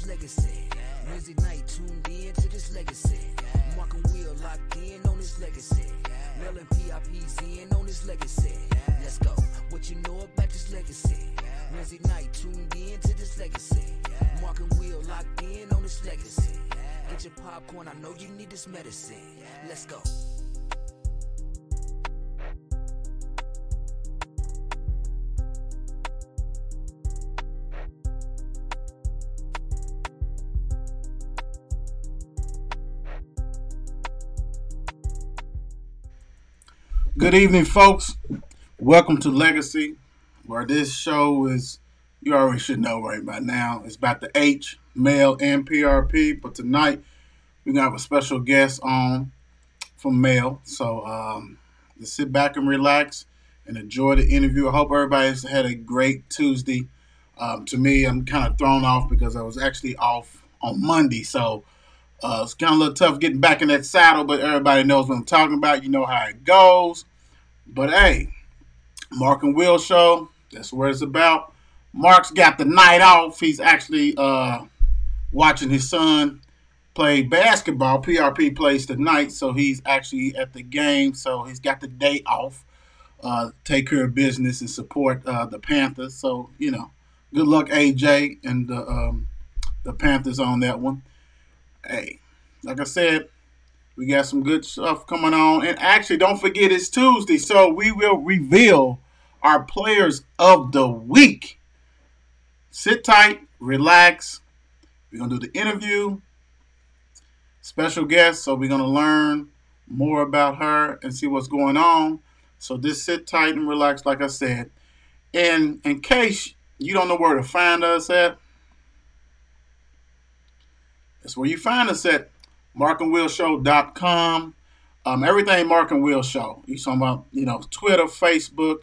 his legacy. Wednesday night tuned in to this legacy. Mark and Will locked in on his legacy. Mel and PIP's in on his legacy. Let's go. What you know about this legacy? Wednesday night tuned in to this legacy. Mark and Will locked in on this legacy. Get your popcorn, I know you need this medicine. Let's go. Good evening, folks. Welcome to Legacy, where this show is, you already should know right by now, it's about the H, Mel, and PRP. But tonight, we're going to have a special guest on from Mel. So just sit back and relax and enjoy the interview. I hope everybody's had a great Tuesday. To me, I'm kind of thrown off because I was actually off on Monday. So it's kind of a little tough getting back in that saddle, but everybody knows what I'm talking about. You know how it goes. But hey, Mark and Will show, that's what it's about. Mark's got the night off. He's actually watching his son play basketball. PRP plays tonight, so he's actually at the game. So he's got the day off, take care of business and support the Panthers. So, you know, good luck, AJ, and the Panthers on that one. Hey, like I said, we got some good stuff coming on. And actually, don't forget it's Tuesday, so we will reveal our players of the week. Sit tight, relax. We're going to do the interview. Special guest, so we're going to learn more about her and see what's going on. So just sit tight and relax, like I said. And in case you don't know where to find us at, that's where you find us at. MarkandWillShow.com. Everything Mark and Will Show. You talking about, you know, Twitter, Facebook,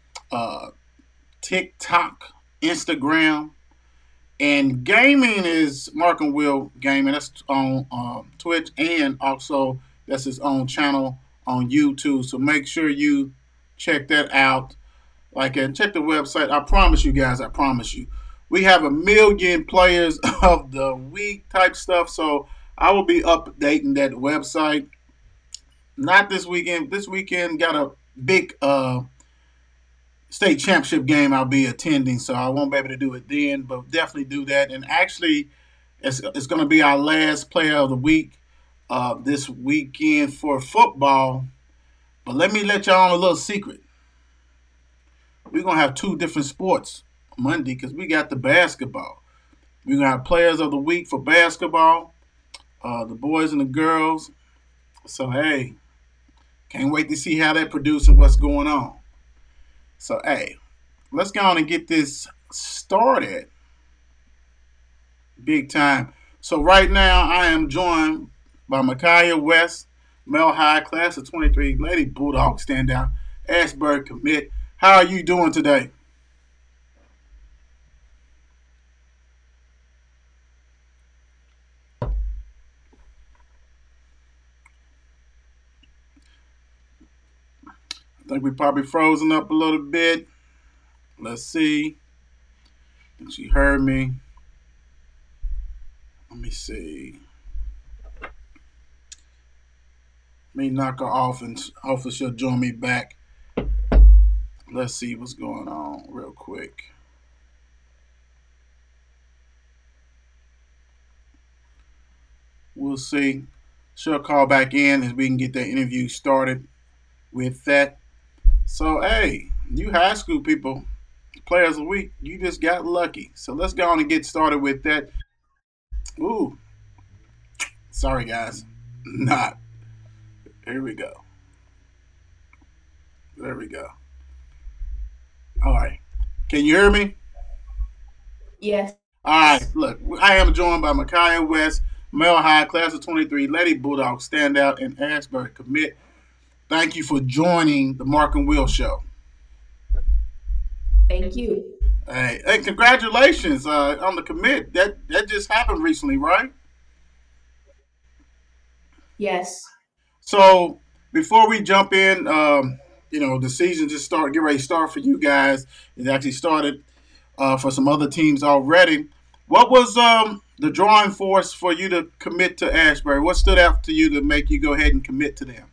TikTok, Instagram. And gaming is Mark and Will Gaming. That's on Twitch, and also that's his own channel on YouTube. So make sure you check that out. And check the website. I promise you guys, we have 1 million players of the week type stuff. So I will be updating that website. Not this weekend. This weekend got a big state championship game I'll be attending, so I won't be able to do it then, but definitely do that. And actually, it's going to be our last player of the week this weekend for football. But let me let y'all on a little secret. We're going to have 2 different sports Monday because we got the basketball. We're going to have players of the week for basketball. The boys and the girls. So, hey, can't wait to see how that produces and what's going on. So, hey, let's go on and get this started big time. So, right now, I am joined by Micaiah West, Mel High, class of 23, Lady Bulldog standout, Ashburn commit. How are you doing today? I think we probably frozen up a little bit. Let's see. And she heard me. Let me see. Let me knock her off and hopefully she'll join me back. Let's see what's going on real quick. We'll see. She'll call back in as we can get that interview started with that. So, hey, you high school people, players of the week, you just got lucky. So let's go on and get started with that. Ooh. Sorry, guys. Not. Here we go. There we go. All right. Can you hear me? Yes. All right. Look, I am joined by Micaiah West, Mel High, class of 23, Lady Bulldog standout, and Ashburn commit. Thank you for joining the Mark and Will Show. Thank you. Hey, congratulations on the commit. That just happened recently, right? Yes. So before we jump in, the season just get ready to start for you guys. It actually started for some other teams already. What was the drawing force for you to commit to Ashbury? What stood out to you to make you go ahead and commit to them?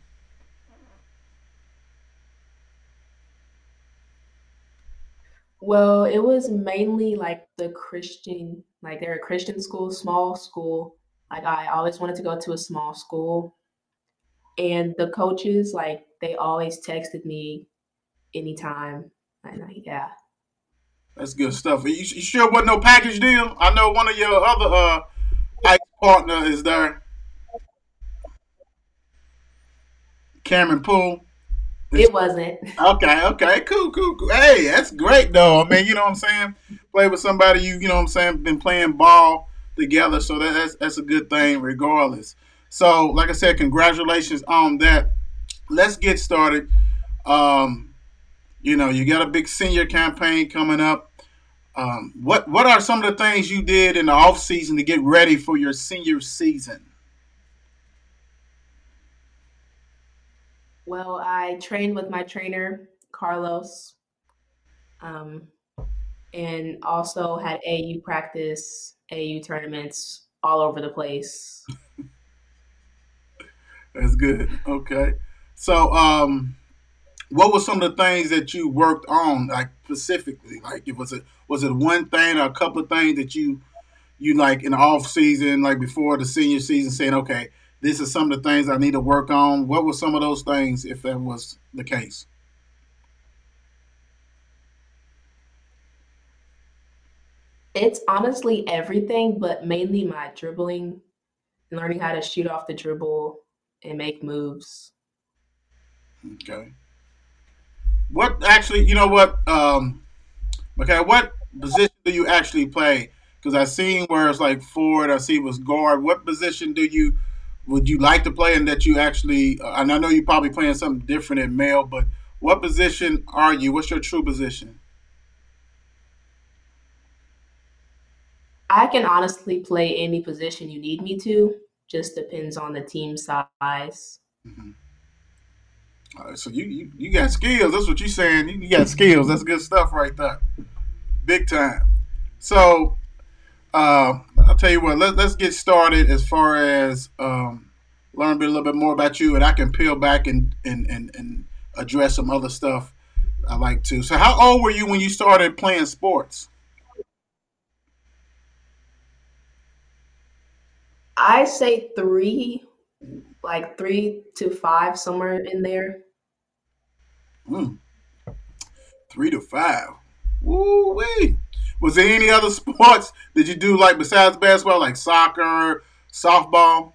Well, it was mainly like like they're a Christian school, small school. Like I always wanted to go to a small school. And the coaches, like they always texted me anytime. And yeah. That's good stuff. You sure wasn't no package deal? I know one of your other ice partner is there, Cameron Poole. It wasn't. Okay, okay, cool, cool, cool. Hey, that's great though. I mean, you know what I'm saying? Play with somebody you know what I'm saying, been playing ball together, so that's a good thing regardless. So, like I said, congratulations on that. Let's get started. Um, you got a big senior campaign coming up. What are some of the things you did in the off season to get ready for your senior season? Well, I trained with my trainer, Carlos, um, and also had AU practice, AU tournaments all over the place. That's good. Okay. So, what were some of the things that you worked on, like specifically? Like, was it one thing or a couple of things that you like in the off season, like before the senior season, saying, okay, this is some of the things I need to work on. What were some of those things, if that was the case? It's honestly everything, but mainly my dribbling, learning how to shoot off the dribble and make moves. Okay. What actually, you know what? Okay, what position do you actually play? Because I seen where it's like forward. I see it was guard. What position would you like to play, and that you actually? And I know you're probably playing something different in male, but what position are you? What's your true position? I can honestly play any position you need me to, just depends on the team size. Mm-hmm. All right, so you got skills. That's what you're saying. You got skills. That's good stuff right there. Big time. So I'll tell you what. Let's get started as far as learn a little bit more about you, and I can peel back and address some other stuff I like to. So, how old were you when you started playing sports? I say three, like 3 to 5, somewhere in there. Mm, 3 to 5. Woo wee. Was there any other sports that you do like besides basketball, like soccer, softball?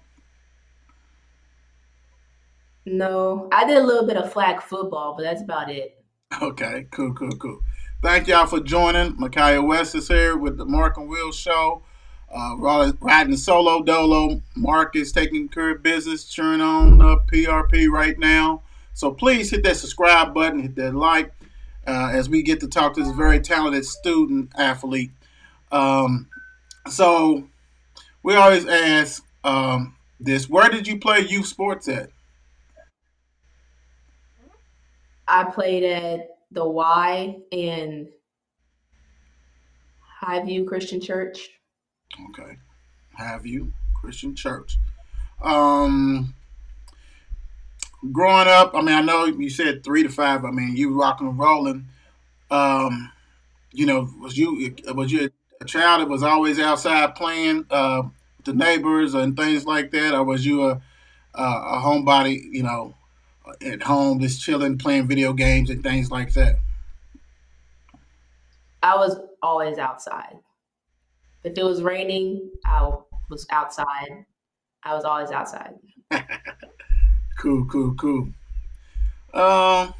No, I did a little bit of flag football, but that's about it. Okay, cool, cool, cool. Thank y'all for joining. Micaiah West is here with the Mark and Will Show. Riding solo dolo. Mark is taking care of business, cheering on PRP right now. So please hit that subscribe button, hit that like, as we get to talk to this very talented student athlete. Um, so we always ask this: where did you play youth sports at? I played at the Y and Highview Christian Church. Okay, have you Christian Church? Um, Growing up, I mean, I know you said 3 to 5. I mean, you rocking and rolling. Um, was you a child that was always outside playing with the neighbors and things like that, or was you a homebody? At home just chilling, playing video games and things like that. I was always outside. If it was raining, was outside. I was always outside. Cool, cool, cool. Um,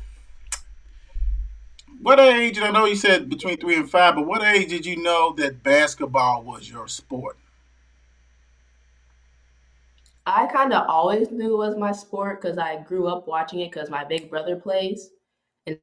what age? And I know you said between 3 and 5, but what age did you know that basketball was your sport? I kind of always knew it was my sport because I grew up watching it because my big brother plays, and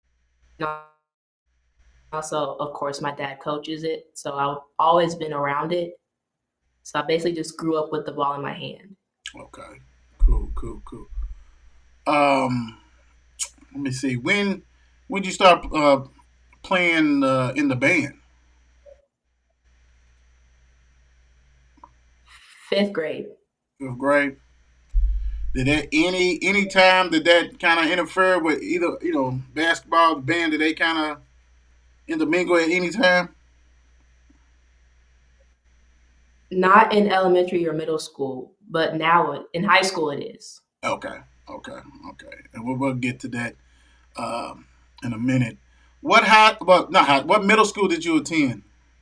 also, of course, my dad coaches it. So I've always been around it. So I basically just grew up with the ball in my hand. Okay, cool, cool, cool. Um, Let me see. When did you start playing in the band? Fifth grade. Fifth grade. Did that any time did that kind of interfere with either basketball, the band? Did they kind of intermingle at any time? Not in elementary or middle school, but now in high school it is. Okay, okay, okay. And we'll get to that in a minute. What high? Well, not high. What middle school did you attend?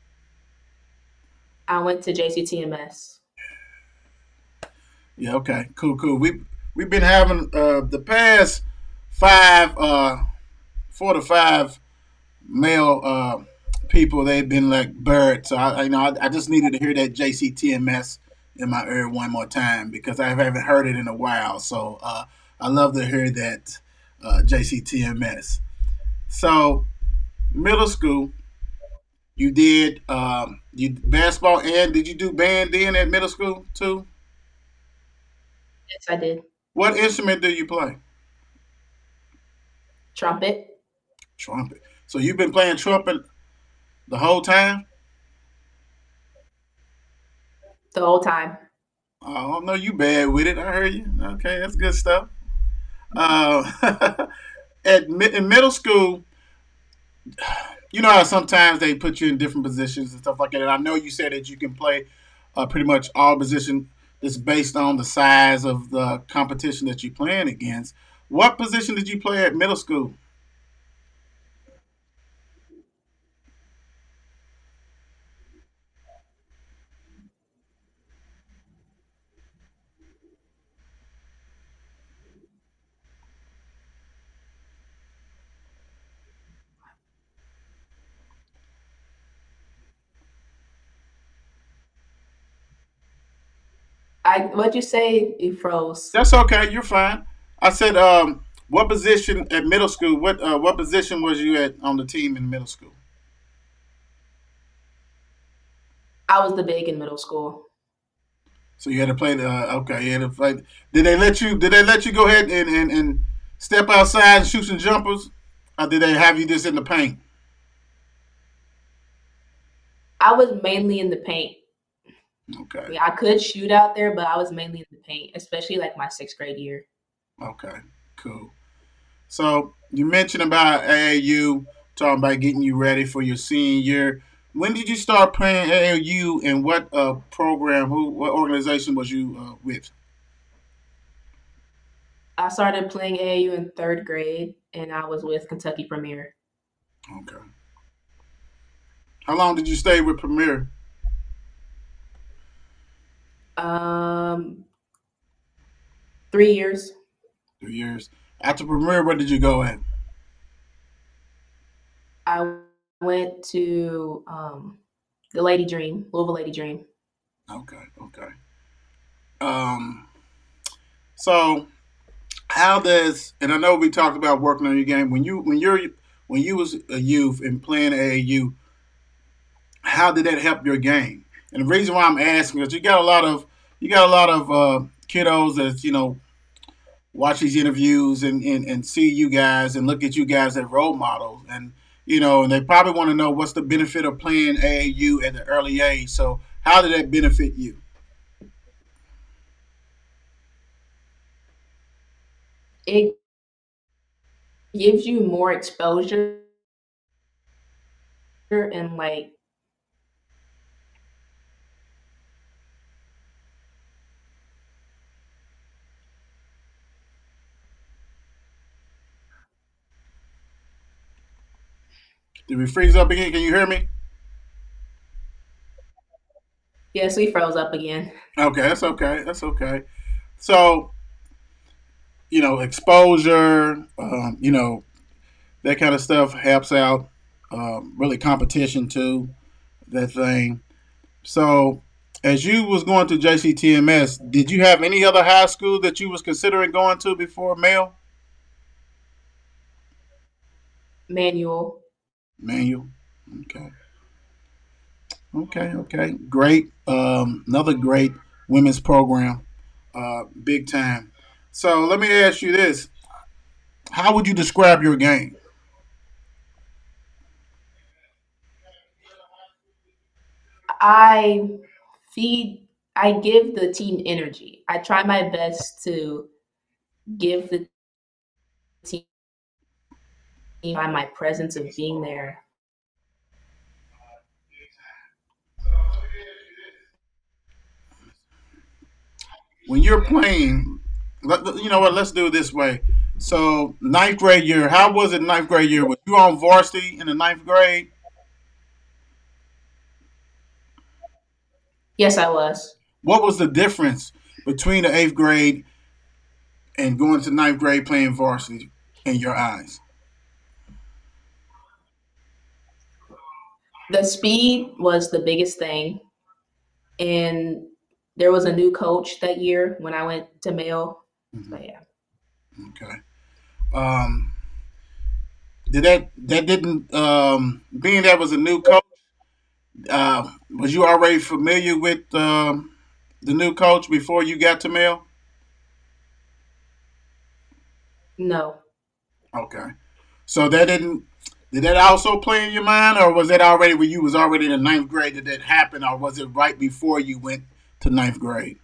I went to JCTMS. Yeah. Okay. Cool. Cool. We've been having the past five, 4 to 5 male people. They've been like birds. So I just needed to hear that JCTMS in my ear one more time because I haven't heard it in a while. So I love to hear that JCTMS. So middle school, you did you basketball and did you do band then at middle school too? Yes, I did. What instrument do you play? Trumpet Trumpet. So you've been playing trumpet the whole time? the whole time. Oh, no, you bad with it. I heard you. Okay, that's good stuff. Uh, in middle school, you know how sometimes they put you in different positions and stuff like that. And I know you said that you can play pretty much all position. It's based on the size of the competition that you're playing against. What position did you play at middle school? I what'd you say? You froze. That's okay. You're fine. I said, what position at middle school? What position was you at on the team in middle school? I was the big in middle school. So you had to play the okay. You had to play. Did they let you? Did they let you go ahead and step outside and shoot some jumpers, or did they have you just in the paint? I was mainly in the paint. Okay, I could shoot out there, but I was mainly in the paint, especially like my sixth grade year. okay, cool. So you mentioned about AAU, talking about getting you ready for your senior year. When did you start playing AAU, and what program? What organization was you with? I started playing AAU in third grade, and I was with Kentucky Premier. Okay. How long did you stay with Premier? Um, 3 years. 2 years. After Premier, where did you go at? I went to the Lady Dream, Louisville Lady Dream. Okay, okay. Um, so how does and I know we talked about working on your game when you was a youth and playing AAU. How did that help your game? And the reason why I'm asking is you got a lot of kiddos that watch these interviews and see you guys and look at you guys as role models and and they probably want to know what's the benefit of playing AAU at an early age. So how did that benefit you? It gives you more exposure and like Did we freeze up again? Can you hear me? yes, we froze up again. Okay, that's okay. That's okay. So exposure, that kind of stuff helps out. Really, competition too. That thing. So, as you was going to JCTMS, did you have any other high school that you was considering going to before Male? Manual. Manual. Okay. Okay. Okay. Great. Another great women's program. Big time. So let me ask you this: how would you describe your game? I feed. I give the team energy. I try my best to give the team by my presence of being there. When you're playing, you know what? Let's do it this way. So ninth grade year, how was it ninth grade year? Was you on varsity in the ninth grade? Yes, I was. What was the difference between the eighth grade and going to ninth grade playing varsity in your eyes? The speed was the biggest thing, and there was a new coach that year when I went to Mail. So Hmm. yeah. Okay. Um, did that didn't being that was a new coach? Was you already familiar with the new coach before you got to Mail? No. Okay. So that didn't did that also play in your mind, or was that already when you was already in the ninth grade that that happened, or was it right before you went to ninth grade?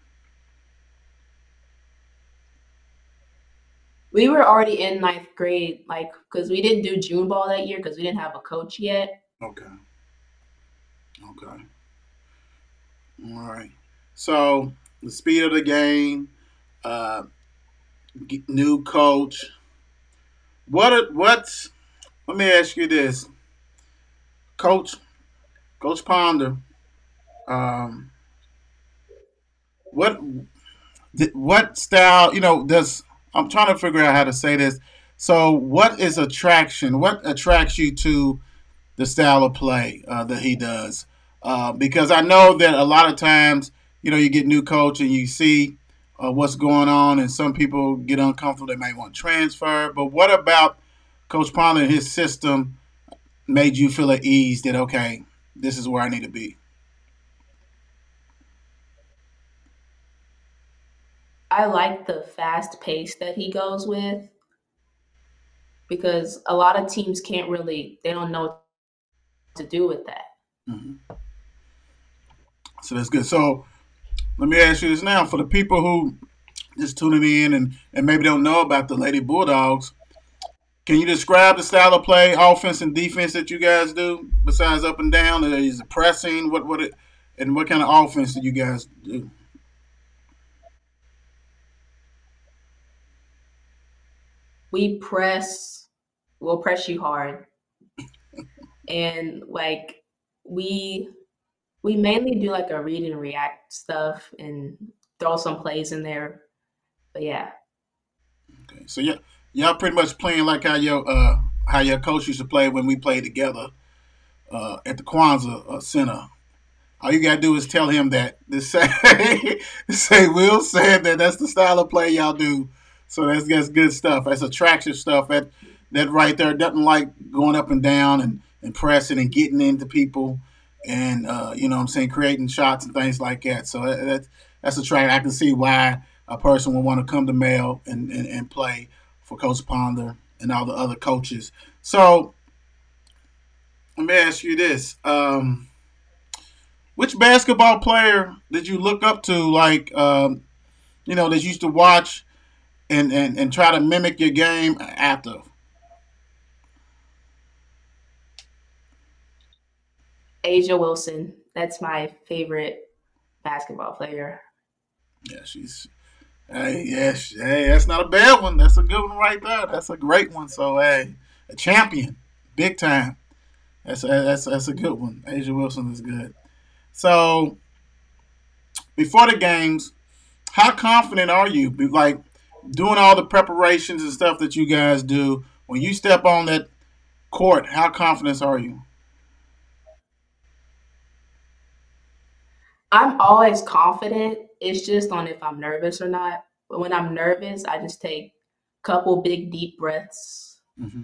We were already in ninth grade, like, because we didn't do June ball that year because we didn't have a coach yet. Okay. Okay. All right. So the speed of the game, uh, new coach. What's? Let me ask you this, Coach Coach Ponder. Um, what what style? You know, does I'm trying to figure out how to say this. So, what is attraction? What attracts you to the style of play that he does? Because I know that a lot of times, you know, you get new coach and you see what's going on, and some people get uncomfortable. They might want to transfer. But what about Coach Ponder and his system made you feel at ease that okay, this is where I need to be? I like the fast pace that he goes with because a lot of teams can't really, they don't know what to do with that. Hmm. So that's good. So let me ask you this now: for the people who just tuning in and maybe don't know about the Lady Bulldogs, can you describe the style of play, offense and defense that you guys do? Besides up and down, is it pressing? What it and what kind of offense do you guys do? We press, we'll press you hard. And like, we we mainly do like a read and react stuff and throw some plays in there. But yeah, Okay, so yeah, y'all pretty much playing like how your coach used to play when we played together at the Kwanzaa Center. All you gotta do is tell him that. Just say, say Will said that that's the style of play y'all do. So that's good stuff. That's attractive stuff. That right there doesn't like going up and down and pressing and getting into people and you know what I'm saying creating shots and things like that. So that's attractive. I can see why a person would want to come to Mail and play for Coach Ponder and all the other coaches. So let me ask you this. Which basketball player did you look up to, like, you know, that you used to watch and try to mimic your game after? Asia Wilson, that's my favorite basketball player. Yeah, she's. Hey, yes, hey, that's not a bad one. That's a good one right there. That's a great one. So, hey, a champion, big time. That's a good one. Asia Wilson is good. So, before the games, how confident are you? Like doing all the preparations and stuff that you guys do when you step on that court. How confident are you? I'm always confident. It's just on if I'm nervous or not. But when I'm nervous, I just take a couple big deep breaths. Hmm.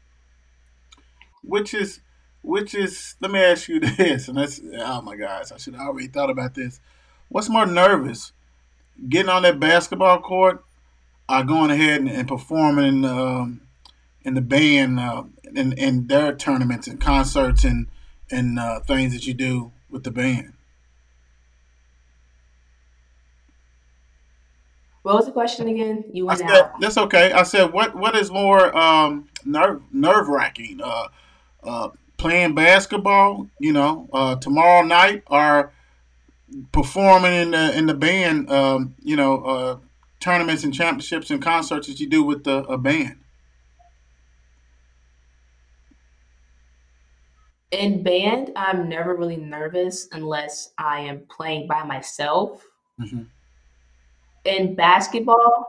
Which is, which is. Let me ask you this, and that's oh my gosh, I should have already thought about this. What's more nervous, getting on that basketball court, or going ahead and performing in the band in their tournaments and concerts and things that you do with the band? What was the question again? You I went said out. that's okay. I said what is more nerve wracking? Playing basketball, tomorrow night, or performing in the band, tournaments and championships and concerts that you do with a band. In band, I'm never really nervous unless I am playing by myself. Hmm. In basketball,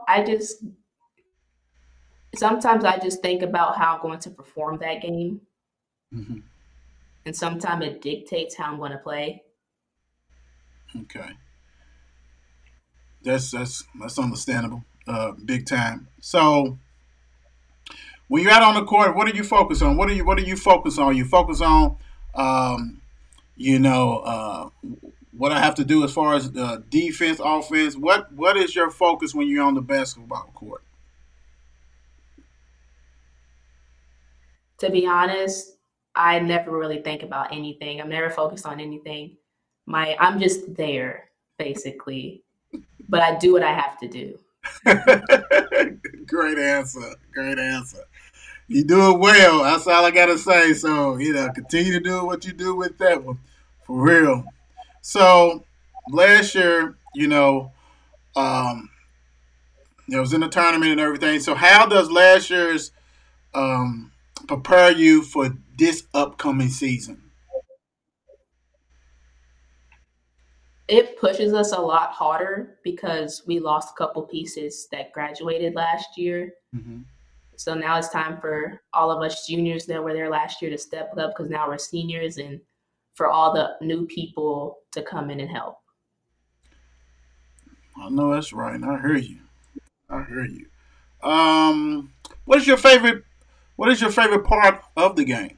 sometimes I just think about how I'm going to perform that game, Hmm. and sometimes it dictates how I'm going to play. Okay, that's understandable. Big time. So when you're out on the court, what do you focus on? What do you focus on? You focus on, um, you know, uh, what I have to do as far as defense, offense. What is your focus when you're on the basketball court? To be honest, I never really think about anything. I'm never focused on anything. I'm just there basically, but I do what I have to do. Great answer. Great answer. You do it well. That's all I gotta say. So continue to do what you do with that one, for real. So last year, it was in the tournament and everything. So how does last year's um, prepare you for this upcoming season? It pushes us a lot harder because we lost a couple pieces that graduated last year. Hmm. So now it's time for all of us juniors that were there last year to step up because now we're seniors, and for all the new people to come in and help. I know that's right. I hear you. I hear you. Um, what is your favorite? What is your favorite part of the game?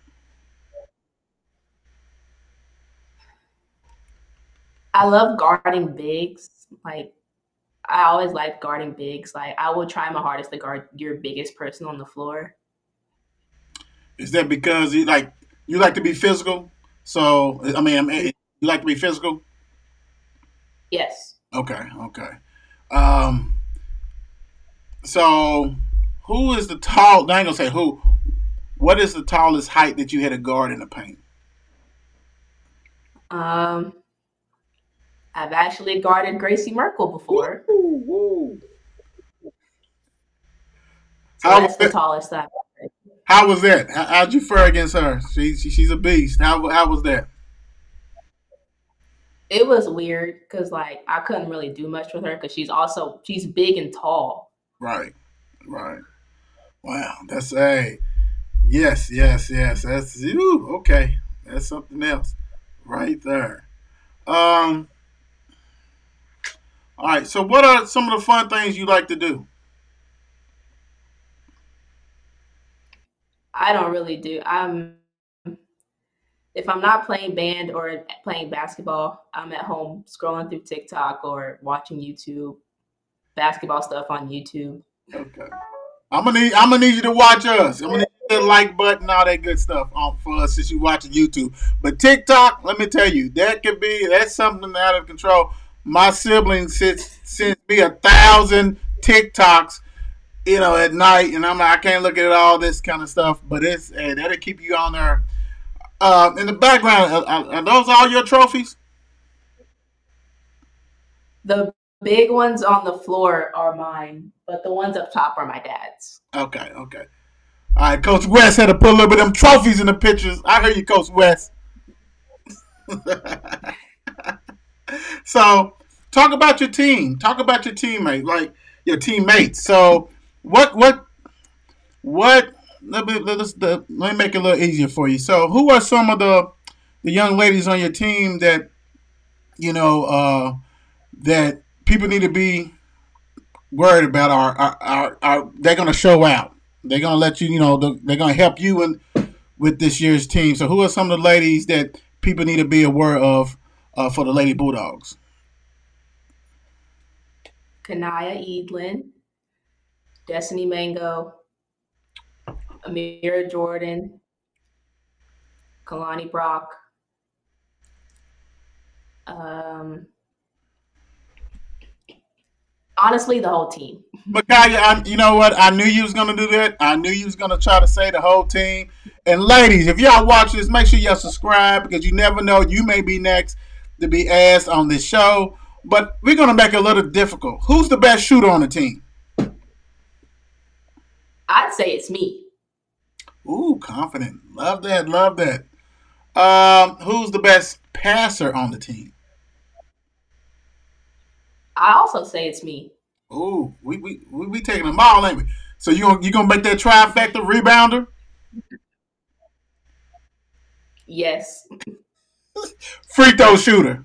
I love guarding bigs. Like I always like guarding bigs. Like I will try my hardest to guard your biggest person on the floor. Is that because you like to be physical? So you like to be physical. Yes. Okay, okay. Um, so who is the tall? I ain't gonna say who. What is the tallest height that you had a guard in the paint? Um, I've actually guarded Gracie Merkel Woo, before, woo. so How was that's the that? tallest I've. How was that? How'd you fare against her? She's a beast. How was that? It was weird because like I couldn't really do much with her because she's big and tall. Right, right. Wow, that's a yes, yes, yes. That's you. Okay, that's something else, right there. Um. All right. So, what are some of the fun things you like to do? I don't really do. If I'm not playing band or playing basketball, I'm at home scrolling through TikTok or watching YouTube basketball stuff on YouTube. Okay. I'm gonna need you to watch us. I'm gonna need you to like button, all that good stuff for us since you watching YouTube. But TikTok, let me tell you, that's something out of control. My sibling sends me 1,000 TikToks, at night, and I'm like, I can't look at all this kind of stuff. But that'll keep you on there. In the background, are those all your trophies? The big ones on the floor are mine, but the ones up top are my dad's. Okay, okay. All right, Coach West had to put a little bit of them trophies in the pictures. I heard you, Coach West. So, talk about your team. Talk about your teammate, like your teammates. So, what? Let me make it a little easier for you. So, who are some of the young ladies on your team that you know that people need to be worried about? Are they're going to show out? They're going to let you. They're going to help you with this year's team. So, who are some of the ladies that people need to be aware of for the Lady Bulldogs? Kanaya Edlin, Destiny Mango, Amira Jordan, Kalani Brock, um, Honestly, the whole team. Micaiah, you know what? I knew you was gonna do that. I knew you was gonna try to say the whole team. And ladies, if y'all watch this, make sure y'all subscribe because you never know. You may be next to be asked on this show. But we're gonna make it a little difficult. Who's the best shooter on the team? I'd say it's me. Ooh, confident. Love that. Love that. Who's the best passer on the team? I also say it's me. Ooh, we taking them all, ain't we? So you gonna make that trifecta rebounder? Yes. Free throw shooter.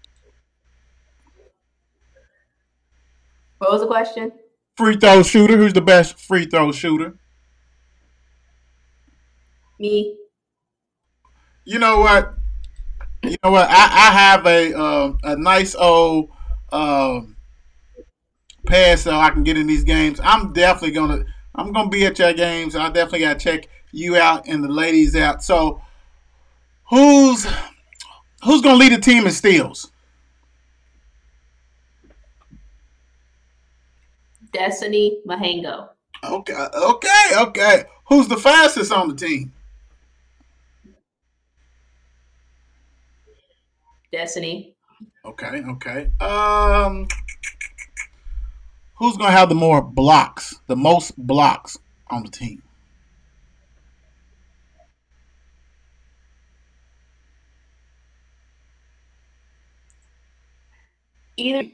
What was the question? Free throw shooter. Who's the best free throw shooter? Me. You know what? You know what? I have a nice old pass so I can get in these games. I'm gonna be at your games. I definitely gotta check you out and the ladies out. So who's who's gonna lead the team in steals? Destiny Mahango. Okay. Who's the fastest on the team? Destiny. Okay. Who's gonna have the more blocks, the most blocks on the team? Either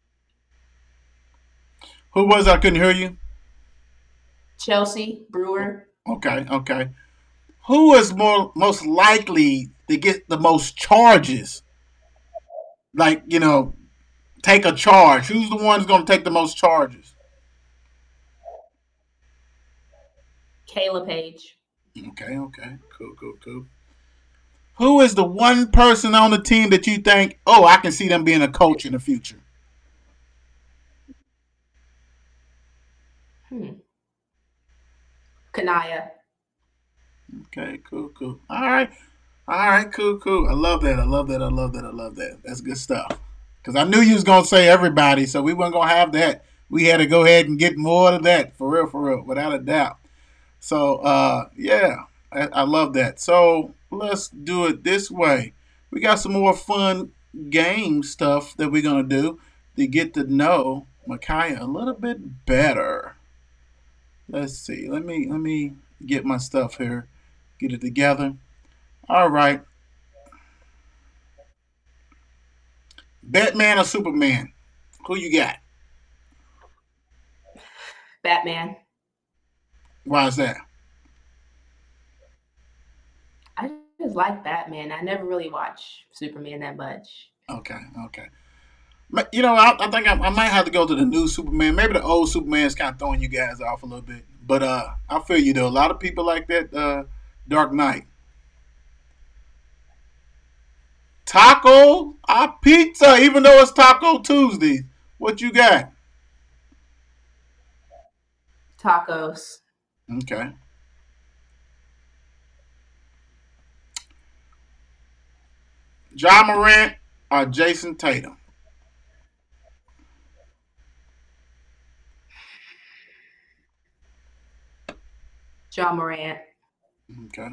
Who was I couldn't hear you? Chelsea Brewer. Okay. Who is most likely to get the most charges? Like, take a charge. Who's the one who's gonna take the most charges? Kayla Page. Okay. Cool. Who is the one person on the team that you think, oh, I can see them being a coach in the future? Kanaya. Okay, cool. All right, cool. I love that. That's good stuff. Because I knew you was gonna say everybody, so we weren't gonna have that. We had to go ahead and get more of that for real, without a doubt. So, yeah, I love that. So let's do it this way. We got some more fun game stuff that we're gonna do to get to know Micaiah a little bit better. Let's see. Let me get my stuff here. Get it together. All right. Batman or Superman? Who you got? Batman. Why is that? I just like Batman. I never really watch Superman that much. Okay. I think I might have to go to the new Superman. Maybe the old Superman's kind of throwing you guys off a little bit. But I feel you though. A lot of people like that Dark Knight. Taco, pizza, even though it's Taco Tuesday. What you got? Tacos. Okay. John Morant or Jason Tatum? John Morant. Okay.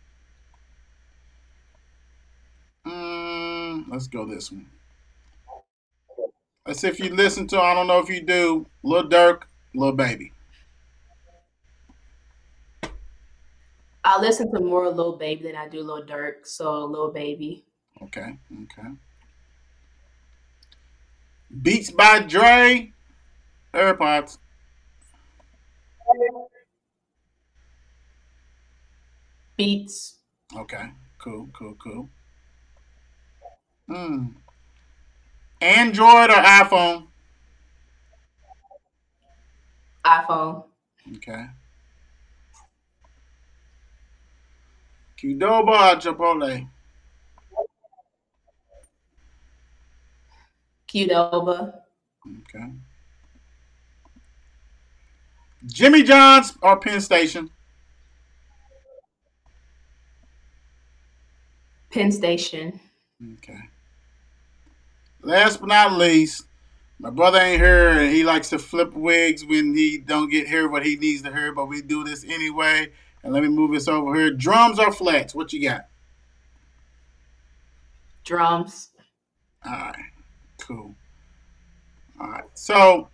Let's go this one. Let's see if you listen to. I don't know if you do. Lil Durk, Lil Baby. I listen to more Lil Baby than I do Lil Durk, so Lil Baby. Okay. Beats by Dre, AirPods. Beats. Okay. Cool. Android or iPhone? iPhone. Okay. Qdoba or Chipotle? Qdoba. Okay. Jimmy John's or Penn Station? Penn Station. Okay. Last but not least, My brother ain't here, and he likes to flip wigs when he don't get here what he needs to hear. But we do this anyway. And let me move this over here. Drums or flats? What you got? Drums. All right, cool. All right. So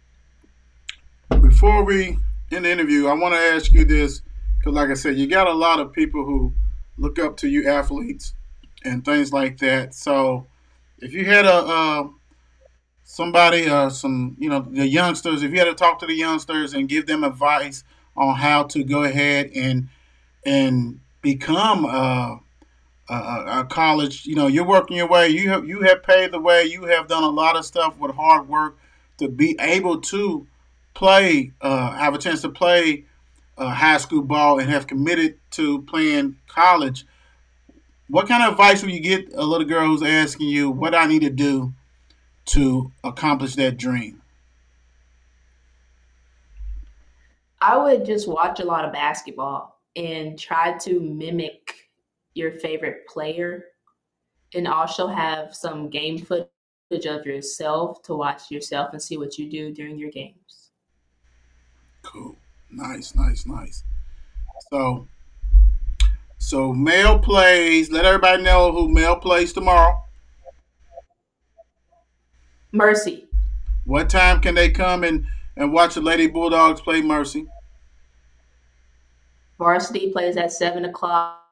before we end the interview, I want to ask you this because, like I said, you got a lot of people who look up to you, athletes, and things like that. So if you had a somebody, some the youngsters, if you had to talk to the youngsters and give them advice on how to go ahead and become a college, you're working your way. You have paved the way. You have done a lot of stuff with hard work to be able to play, have a chance to play high school ball and have committed to playing college. What kind of advice would you get a little girl who's asking you what I need to do to accomplish that dream? I would just watch a lot of basketball and try to mimic your favorite player and also have some game footage of yourself to watch yourself and see what you do during your games. Cool. Nice, nice, nice. So, so Mel plays. Let everybody know who Mel plays tomorrow. Mercy. What time can they come and watch the Lady Bulldogs play Mercy? Varsity plays at 7 o'clock,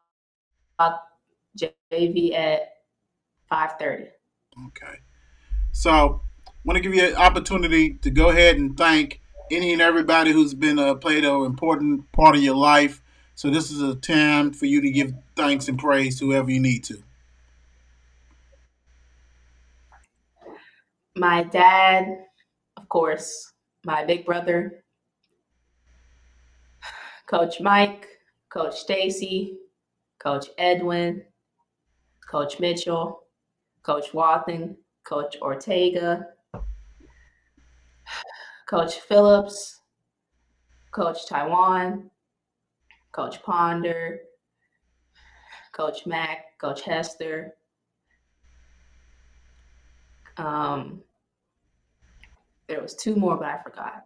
JV at 5:30. Okay. So, I want to give you an opportunity to go ahead and thank any and everybody who's been played an important part of your life. So, this is a time for you to give thanks and praise to whoever you need to. My dad, of course, my big brother, Coach Mike, Coach Stacy, Coach Edwin, Coach Mitchell, Coach Wathen, Coach Ortega, Coach Phillips, Coach Taiwan, Coach Ponder, Coach Mack, Coach Hester. Um, there was two more, but I forgot.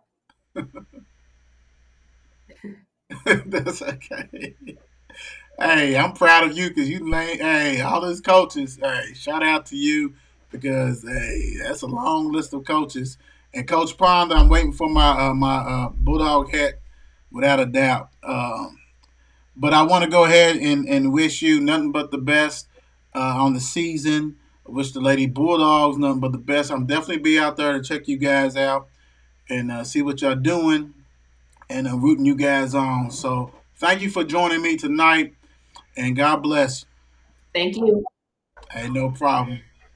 That's okay. Hey, I'm proud of you because hey, all those coaches, hey, shout out to you because, hey, that's a long list of coaches. And Coach Ponder, I'm waiting for my Bulldog hat without a doubt. But I want to go ahead and wish you nothing but the best on the season. I wish the Lady Bulldogs nothing but the best. I'm definitely be out there to check you guys out and see what y'all doing and rooting you guys on. So thank you for joining me tonight, and God bless. Thank you. Hey, no problem.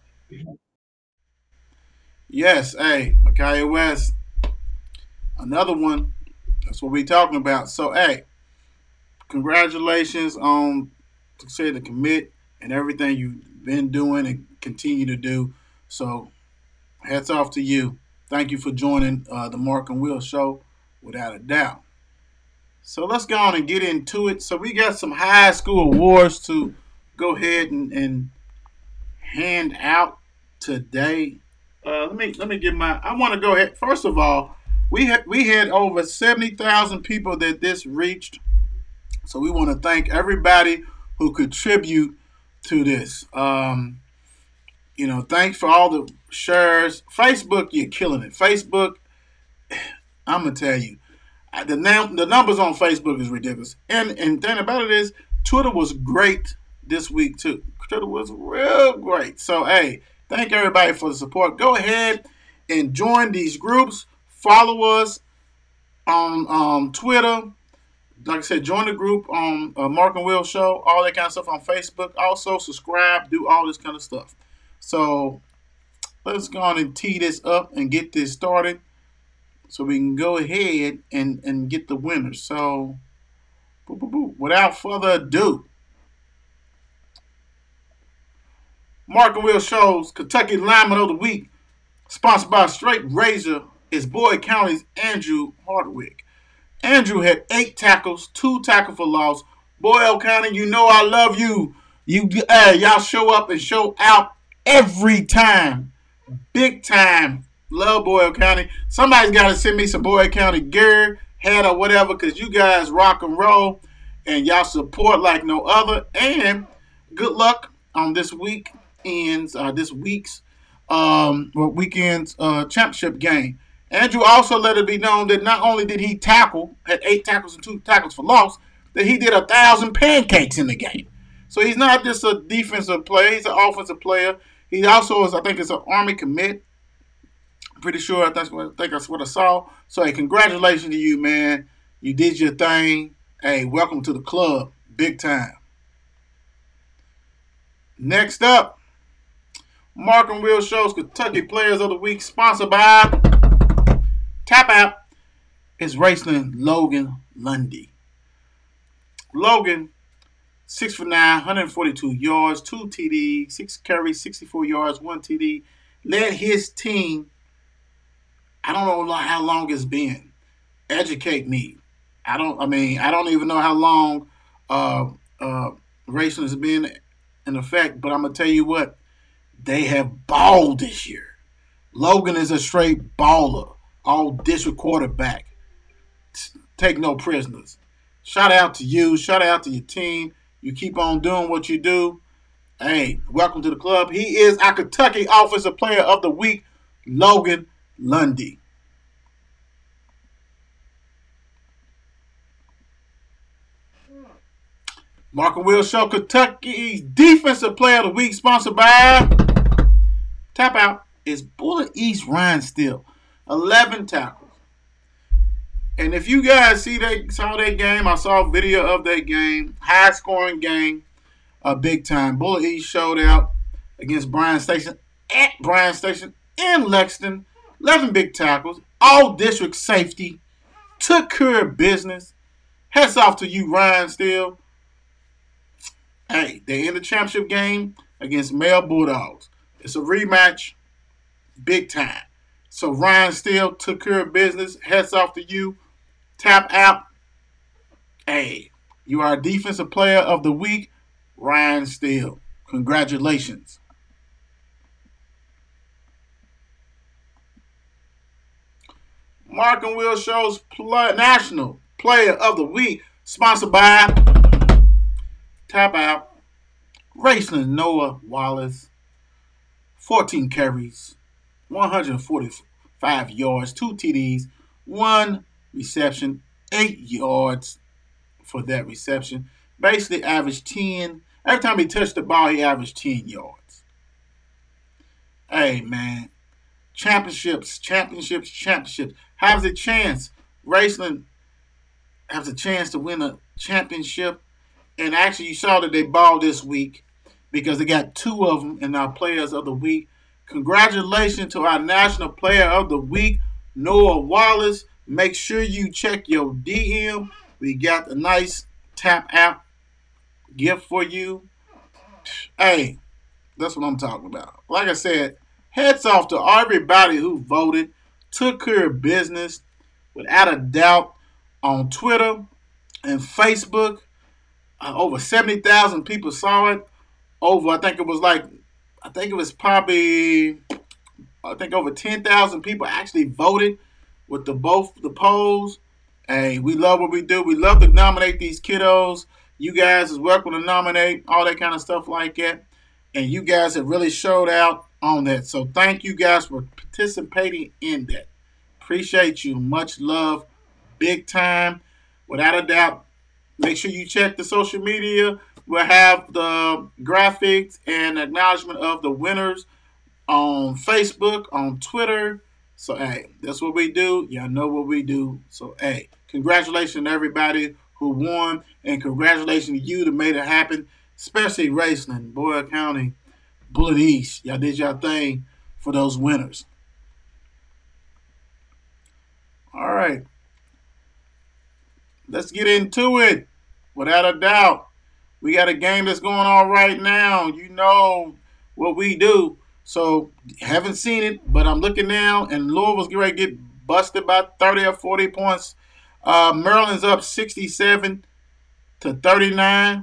Yes, hey, Micaiah West, another one. That's what we talking about. So, hey, congratulations on say the commit and everything you've been doing and continue to do. So, hats off to you. Thank you for joining the Mark and Will show, without a doubt. So let's go on and get into it. So we got some high school awards to go ahead and hand out today. Let me get my. I want to go ahead. First of all, we had over 70,000 people that this reached. So we want to thank everybody who contribute to this. Thanks for all the shares. Facebook, you're killing it. Facebook, I'm gonna tell you, the numbers on Facebook is ridiculous. And thing about it is, Twitter was great this week too. Twitter was real great. So hey, thank everybody for the support. Go ahead and join these groups. Follow us on Twitter. Like I said, join the group on Mark and Will Show. All that kind of stuff on Facebook. Also subscribe. Do all this kind of stuff. So let's go on and tee this up and get this started so we can go ahead and get the winners. So, without further ado, Mark and Will Show's Kentucky Lineman of the Week, sponsored by Straight Razor, is Boyd County's Andrew Hardwick. Andrew had 8 tackles, 2 tackle for loss. Boyd County, you know I love you. Y'all show up and show out every time. Big time Love Boyle County. Somebody's got to send me some Boyle County gear, hat, or whatever, because you guys rock and roll and y'all support like no other. And good luck on this weekend's championship game. Andrew also let it be known that not only did he had 8 tackles and 2 tackles for loss, that he did 1,000 pancakes in the game. So he's not just a defensive player; he's an offensive player. He also is, I think, is an Army commit. I'm pretty sure that's what I saw. So, hey, congratulations to you, man. You did your thing. Hey, welcome to the club, big time. Next up, Mark and Will Shows Kentucky Players of the Week, sponsored by Tap Out. It's Raceland Logan Lundy. Logan, 6 for 9, 142 yards, 2 TDs, 6 carries, 64 yards, 1 TD. Led his team, I don't know how long it's been. Educate me. I don't even know how long Raceland has been in effect, but I'm going to tell you what, they have balled this year. Logan is a straight baller, all district quarterback. Take no prisoners. Shout out to you. Shout out to your team. You keep on doing what you do. Hey, welcome to the club. He is our Kentucky Offensive Player of the Week, Logan Lundy. Mark and Will Show Kentucky's Defensive Player of the Week, sponsored by Tap Out, is Bullet East Ryan Steele. 11 tackles. And if you guys saw that game, I saw a video of that game. High scoring game, big time. Bullet East showed out against Bryan Station at Bryan Station in Lexington. 11 big tackles, all district safety. Took care of business. Hats off to you, Ryan Steele. Hey, they're in the championship game against Male Bulldogs. It's a rematch, big time. So Ryan Steele took care of business. Hats off to you. Tap Out. Hey, you are Defensive Player of the Week, Ryan Steele. Congratulations. Mark and Will Shows National Player of the Week, sponsored by Tap Out. Raceland Noah Wallace, 14 carries, 145 yards, 2 TDs, 1 reception, 8 yards for that reception. Basically averaged 10. Every time he touched the ball, he averaged 10 yards. Hey, man. Championships. Has a chance. Raceland has a chance to win a championship. And actually, you saw that they balled this week because they got 2 of them in our Players of the Week. Congratulations to our National Player of the Week, Noah Wallace. Make sure you check your DM. We got a nice Tap Out gift for you. Hey, that's what I'm talking about. Like I said, hats off to everybody who voted, took care of business, without a doubt, on Twitter and Facebook. Over 70,000 people saw it. I think over 10,000 people actually voted with both the polls. Hey, we love what we do. We love to nominate these kiddos. You guys is welcome to nominate, all that kind of stuff like that. And you guys have really showed out on that. So thank you guys for participating in that. Appreciate you. Much love. Big time. Without a doubt, make sure you check the social media. We'll have the graphics and acknowledgement of the winners on Facebook, on Twitter. So, hey, that's what we do. Y'all know what we do. So, hey, congratulations to everybody who won, and congratulations to you that made it happen, especially Raceland, Boyle County, Bullet East. Y'all did your thing for those winners. All right. Let's get into it. Without a doubt, we got a game that's going on right now. You know what we do. So, haven't seen it, but I'm looking now, and Louisville's getting ready to get busted by 30 or 40 points. Maryland's up 67-39.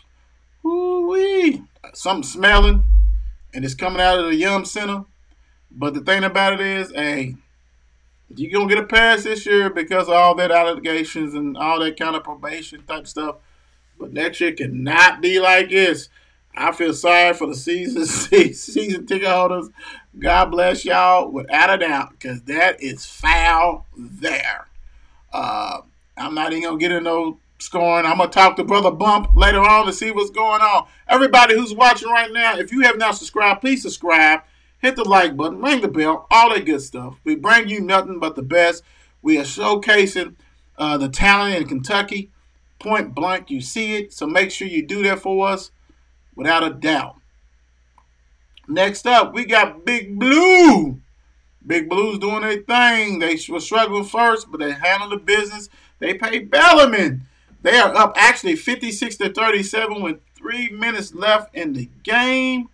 Woo-wee. Something smelling, and it's coming out of the Yum Center. But the thing about it is, hey, you're going to get a pass this year because of all that allegations and all that kind of probation type stuff. But next year cannot be like this. I feel sorry for the season ticket holders. God bless y'all without a doubt, because that is foul there. Uh, I'm not even gonna get into no scoring. I'm gonna talk to Brother Bump later on to see what's going on. Everybody who's watching right now, if you have not subscribed, please subscribe. Hit the like button, ring the bell, all that good stuff. We bring you nothing but the best. We are showcasing the talent in Kentucky. Point blank, you see it. So make sure you do that for us without a doubt. Next up, we got Big Blue. Big Blue's doing their thing. They were struggling first, but they handled the business. They paid Bellarmine. They are up actually 56-37 with 3 minutes left in the game.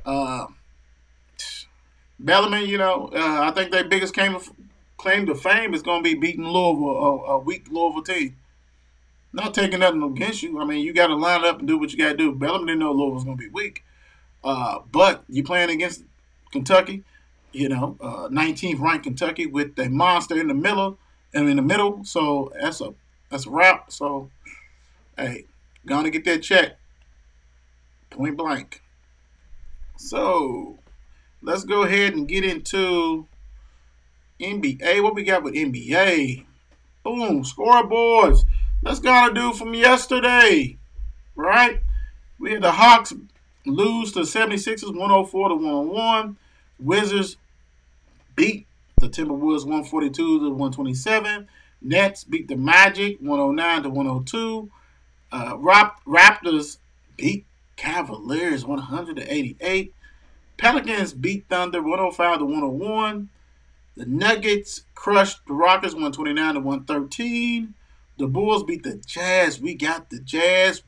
Bellarmine, I think their biggest claim to fame is going to be beating Louisville, a weak Louisville team. Not taking nothing against you. I mean, you got to line up and do what you got to do. Bellarmine didn't know Louisville was going to be weak. But you playing against Kentucky, 19th ranked Kentucky with a monster in the middle. So that's a wrap. So, hey, gonna get that check. Point blank. So, let's go ahead and get into NBA. What we got with NBA? Boom, scoreboards. Let's go do from yesterday, right? We had the Hawks lose to 76ers 104-101. Wizards beat the Timberwolves 142-127. Nets beat the Magic 109-102. Raptors beat Cavaliers 100-88. Pelicans beat Thunder 105-101. The Nuggets crushed the Rockets 129-113. The Bulls beat the Jazz. We got the Jazz.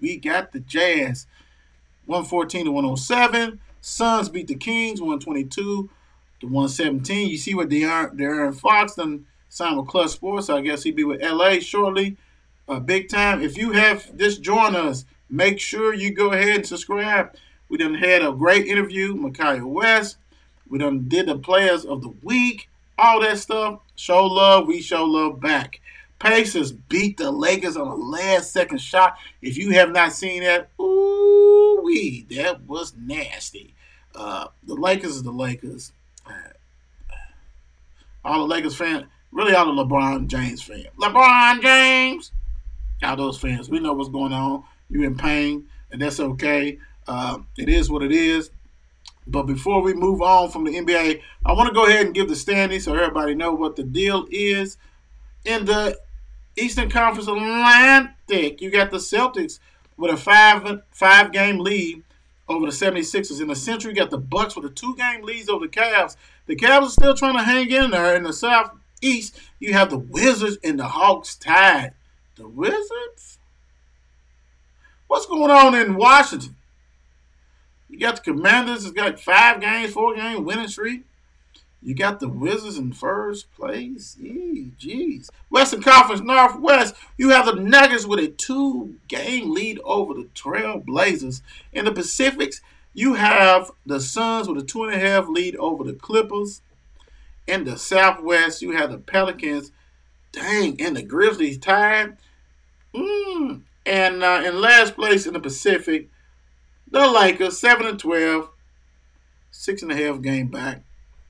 114-107. Suns beat the Kings 122-117. You see what De'Aaron Fox done signed with Clutch Sports. So I guess he'll be with LA shortly. Big time. If you have just joined us, make sure you go ahead and subscribe. We done had a great interview, Micaiah West. We done did the players of the week. All that stuff. Show love. We show love back. Pacers beat the Lakers on a last-second shot. If you have not seen that, ooh-wee, that was nasty. The Lakers is the Lakers. All the Lakers fans, really all the LeBron James fans. LeBron James! All those fans, we know what's going on. You're in pain, and that's okay. It is what it is. But before we move on from the NBA, I want to go ahead and give the standings so everybody know what the deal is. In the Eastern Conference Atlantic, you got the Celtics with a five-game lead over the 76ers. In the Central, you got the Bucks with a 2-game lead over the Cavs. The Cavs are still trying to hang in there. In the Southeast, you have the Wizards and the Hawks tied. The Wizards? What's going on in Washington? You got the Commanders that's got 4-game winning streak. You got the Wizards in first place. Jeez. Western Conference Northwest, you have the Nuggets with a 2-game lead over the Trail Blazers. In the Pacifics, you have the Suns with a 2.5 lead over the Clippers. In the Southwest, you have the Pelicans. And the Grizzlies tied. And in last place in the Pacific, the Lakers 7-12, 6.5 game back.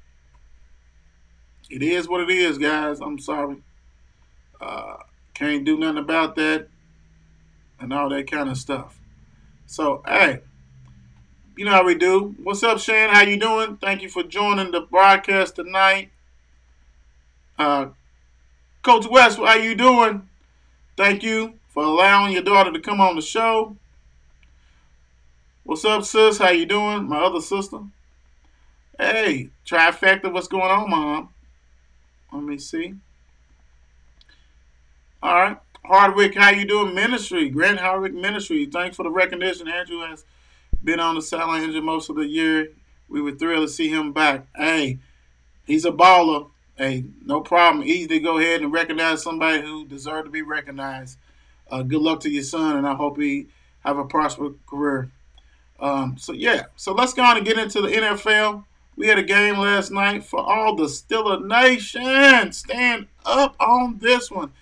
It is what it is, guys. I'm sorry. Can't do nothing about that and all that kind of stuff. So, hey, you know how we do. What's up, Shane? How you doing? Thank you for joining the broadcast tonight. Coach West, how you doing? Thank you for allowing your daughter to come on the show. What's up, sis? How you doing? My other sister. Hey, trifecta, what's going on, Mom? Let me see. All right. Hardwick, how you doing? Ministry. Grant Hardwick Ministry. Thanks for the recognition. Andrew has been on the sideline injured most of the year. We were thrilled to see him back. Hey, he's a baller. Hey, no problem. Easy to go ahead and recognize somebody who deserves to be recognized. Good luck to your son, and I hope he have a prosperous career. So let's go on and get into the NFL. We had a game last night for all the Steeler Nation. Stand up on this one.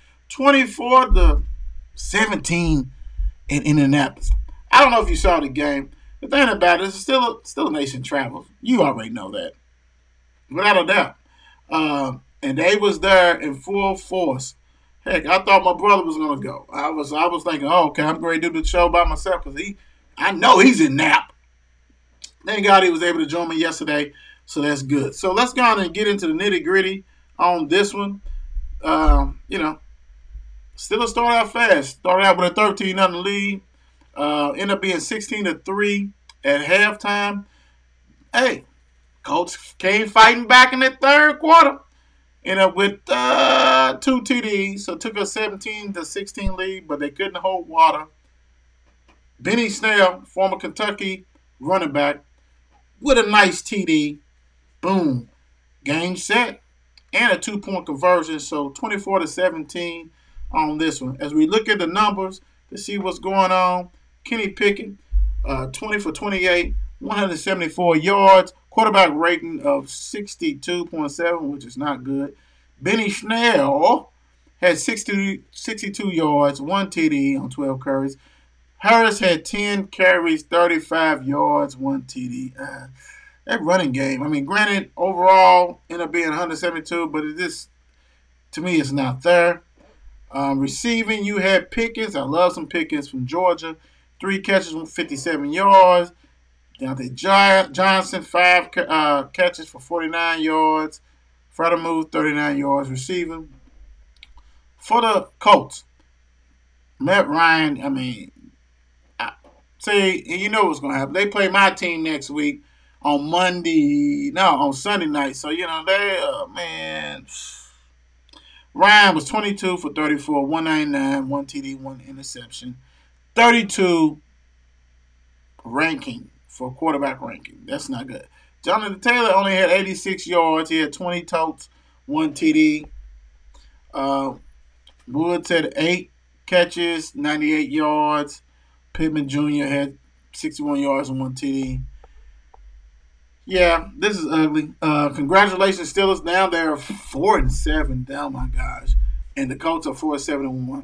24-17 in Indianapolis. I don't know if you saw the game. The thing about it is Steeler Nation travels. You already know that. Without a doubt. And they was there in full force. Heck, I thought my brother was gonna go. I was thinking, oh, okay, I'm going to do the show by myself because I know he's in nap. Thank God he was able to join me yesterday, so that's good. So let's go on and get into the nitty gritty on this one. Steelers started out fast. Started out with a 13-0 lead. Ended up being 16-3 at halftime. Hey, Colts came fighting back in the third quarter. Ended up with 2 TDs, so took a 17-16 lead, but they couldn't hold water. Benny Snell, former Kentucky running back, with a nice TD. Boom. Game set. And a 2-point conversion. So 24-17 on this one. As we look at the numbers to see what's going on, Kenny Pickett, 20 for 28, 174 yards. Quarterback rating of 62.7, which is not good. Benny Snell had 62 yards, 1 TD on 12 carries. Harris had 10 carries, 35 yards, 1 TD. That running game, I mean, granted, overall, ended up being 172, but to me, it's not there. Receiving, you had Pickens. I love some Pickens from Georgia. 3 catches, 57 yards. Deontay Johnson, 5 catches for 49 yards. Freiermuth, 39 yards receiving. For the Colts, Matt Ryan, I mean, you know what's going to happen. They play my team next week on Sunday night. So, Ryan was 22 for 34, 199, 1 TD, 1 interception. 32 ranking for quarterback ranking. That's not good. Jonathan Taylor only had 86 yards. He had 20 totes, 1 TD. Woods had 8 catches, 98 yards. Pittman Jr. had 61 yards and 1 TD. Yeah, this is ugly. Congratulations, Steelers. Now they're 4-7. Oh my gosh, and the Colts are 4-7-1.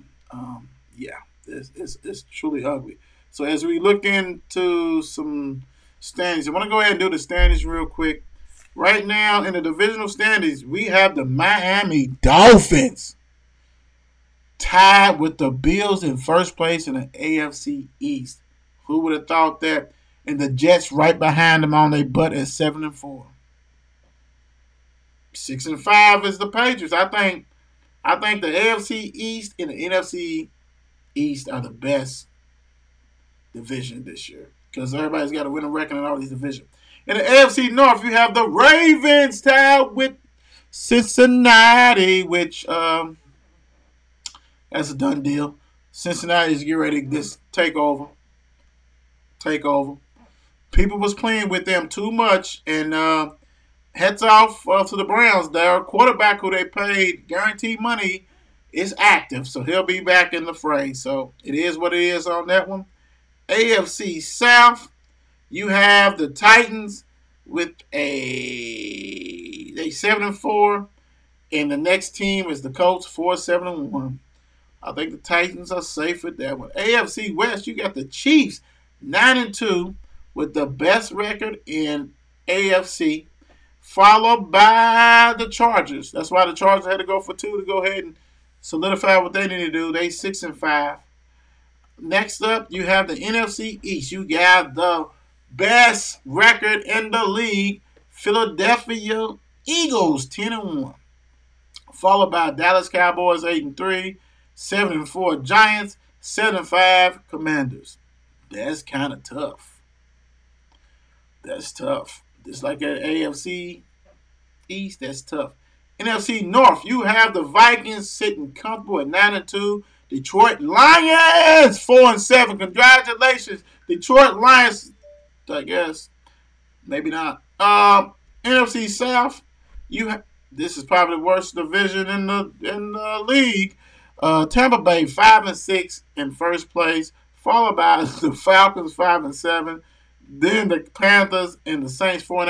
It's truly ugly. So as we look into some standings, I want to go ahead and do the standings real quick. Right now in the divisional standings, we have the Miami Dolphins tied with the Bills in first place in the AFC East. Who would have thought that? And the Jets right behind them on their butt at 7-4. 6-5 is the Patriots. I think the AFC East and the NFC East are the best division this year because everybody's got to win a record in all these divisions. In the AFC North, you have the Ravens tied with Cincinnati, which that's a done deal. Cincinnati is getting ready to just take over. People was playing with them too much, and hats off to the Browns. Their quarterback, who they paid guaranteed money, is active, so he'll be back in the fray. So it is what it is on that one. AFC South, you have the Titans with they 7-4, and the next team is the Colts 4-7-1. I think the Titans are safe with that one. AFC West, you got the Chiefs 9-2 with the best record in AFC, followed by the Chargers. That's why the Chargers had to go for 2 to go ahead and solidify what they need to do. They 6-5. Next up, you have the NFC East. You got the best record in the league, Philadelphia Eagles 10-1, followed by Dallas Cowboys 8-3, 7-4 Giants, 7-5 Commanders. That's kind of tough. That's tough. Just like at AFC East, that's tough. NFC North, you have the Vikings sitting comfortable at 9-2. Detroit Lions 4-7. Congratulations, Detroit Lions. I guess maybe not. NFC South, this is probably the worst division in the league. Tampa Bay 5-6 in first place, followed by the Falcons 5-7. Then the Panthers and the Saints 4-8.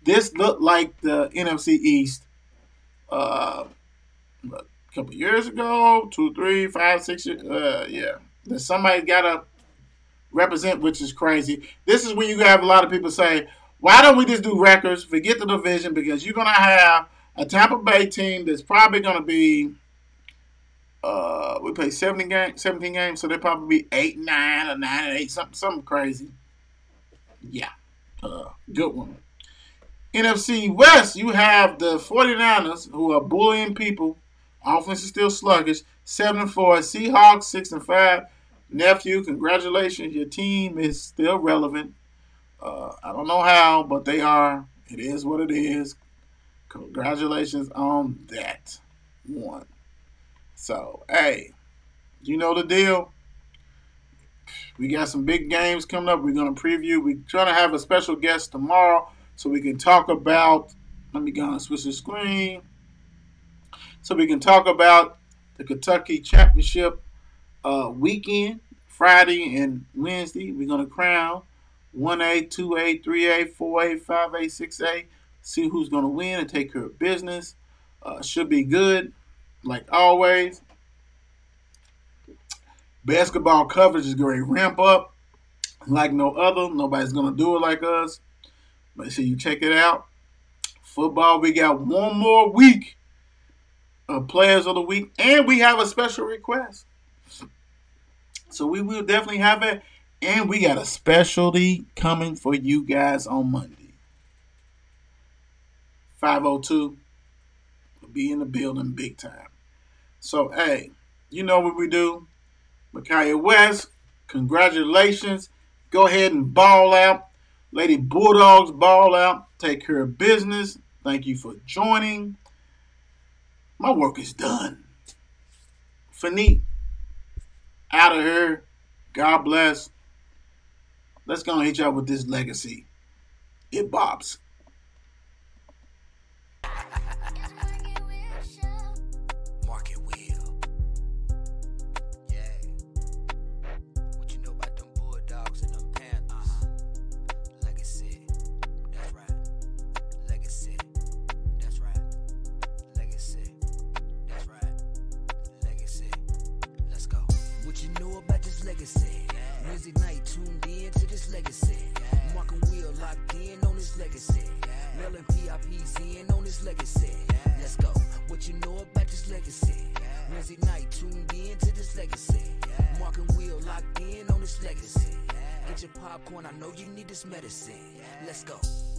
This looked like the NFC East a couple years ago, 2, 3, 5, 6 years. Yeah. That somebody got to represent, which is crazy. This is when you have a lot of people say, why don't we just do records, forget the division, because you're going to have a Tampa Bay team that's probably going to be, we play 17 games, so they'll probably be 8-9 or 9-8, something crazy. Yeah. Good one. NFC West, you have the 49ers, who are bullying people. Offense is still sluggish. 7-4. Seahawks, 6-5. Nephew, congratulations. Your team is still relevant. I don't know how, but they are. It is what it is. Congratulations on that one. So, hey, you know the deal. We got some big games coming up. We're going to preview. We're trying to have a special guest tomorrow so we can talk about, let me go and switch the screen. So we can talk about the Kentucky Championship weekend, Friday and Wednesday. We're going to crown 1A, 2A, 3A, 4A, 5A, 6A. See who's going to win and take care of business. Should be good, like always. Basketball coverage is going to ramp up like no other. Nobody's going to do it like us. Make sure you check it out. Football, we got one more week of Players of the Week, and we have a special request. So we will definitely have it, and we got a specialty coming for you guys on Monday. 502 will be in the building big time. So, hey, you know what we do. Micaiah West, congratulations. Go ahead and ball out. Lady Bulldogs, ball out. Take care of business. Thank you for joining. My work is done. Finite. Out of here. God bless. Let's go and hit y'all with this legacy. It bobs. Market wheel. Yeah. What you know about them Bulldogs and them Panthers? Legacy. That's right. Legacy. That's right. Legacy. That's right. Legacy. Let's go. What you know about this legacy? Wednesday night tuned in to this legacy. Mark and Will locked in on this legacy. Mel and PIP's in on this legacy. Let's go. What you know about this legacy? Wednesday night tuned in to this legacy. Mark and Will locked in on this legacy. Get your popcorn, I know you need this medicine. Let's go.